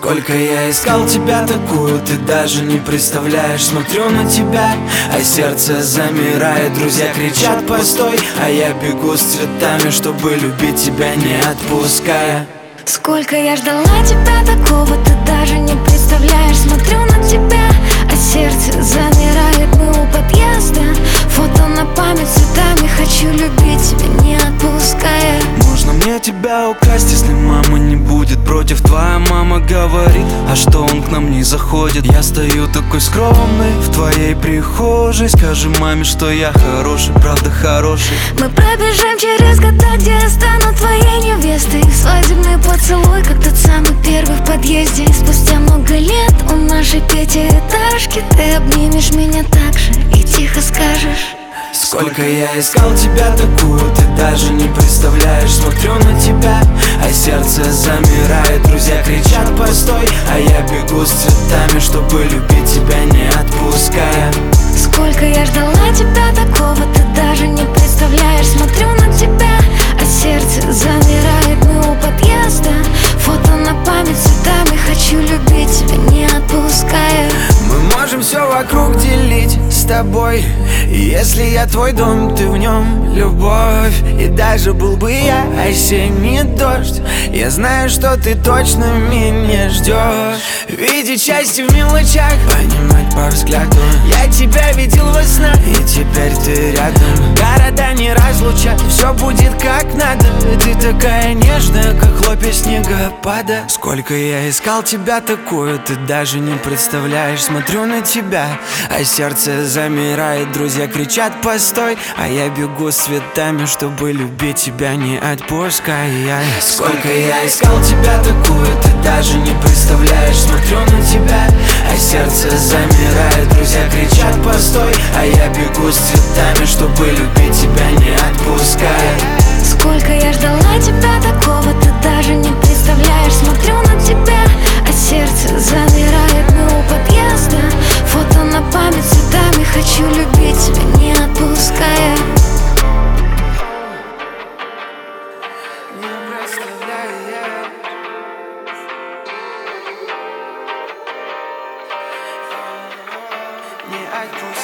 Сколько я искал тебя такую, ты даже не представляешь. Смотрю на тебя, а сердце замирает. Друзья кричат постой, а я бегу с цветами, чтобы любить тебя не отпуская. Сколько я ждала тебя такого, ты даже не представляешь. Смотрю на тебя, а сердце замирает. Мы у подъезда, фото на память цветами. Хочу любить тебя не отпуская. Можно мне тебя украсть, если мама не будет против? Твоя мама говорит, а что он к нам не заходит? Я стою такой скромный в твоей прихожей. Скажи маме, что я хороший, правда хороший. Мы пробежим через года, где я стану твоей невестой. Свадебный поцелуй, как тот самый первый в подъезде. И спустя много лет у нашей пятиэтажки ты обнимешь меня так же и тихо скажешь: сколько я искал тебя такую, ты даже не представляешь. Смотрю на тебя, а сердце замирает. Друзья кричат постой, а я бегу с цветами, чтобы любить тебя не отпуская. Сколько я ждала тебя такого, ты даже не представляешь. Смотрю на тебя, а сердце замирает. Мы у подъезда, фото на память цветами. Хочу любить тебя не отпуская. Мы можем все вокруг делить с тобой. И если я твой дом, ты в нем любовь. И даже был бы я осенний дождь, я знаю, что ты точно меня ждешь. Видеть счастье в мелочах, понимать по взгляду. Я тебя видел во снах, и теперь ты рядом. Города не разлучат, все будет как надо. Ты такая нежная, как хлопья снегопада. Сколько я искал тебя такую, ты даже не представляешь. Смотрю на тебя, а сердце замирает. Друзья кричат постой, а я бегу с цветами, чтобы любить тебя не отпуская. Сколько я искал тебя такую, ты даже не представляешь. Смотрю на тебя, а сердце замирает. Друзья кричат постой, а я бегу с цветами, чтобы любить тебя не отпуская. Сколько я ждала тебя такого, ты даже не представляешь. Смотрю на тебя, а сердце замирает. Мы у подъезда, фото на память цветами. Хочу любить тебя не отпуская. Не отпуская.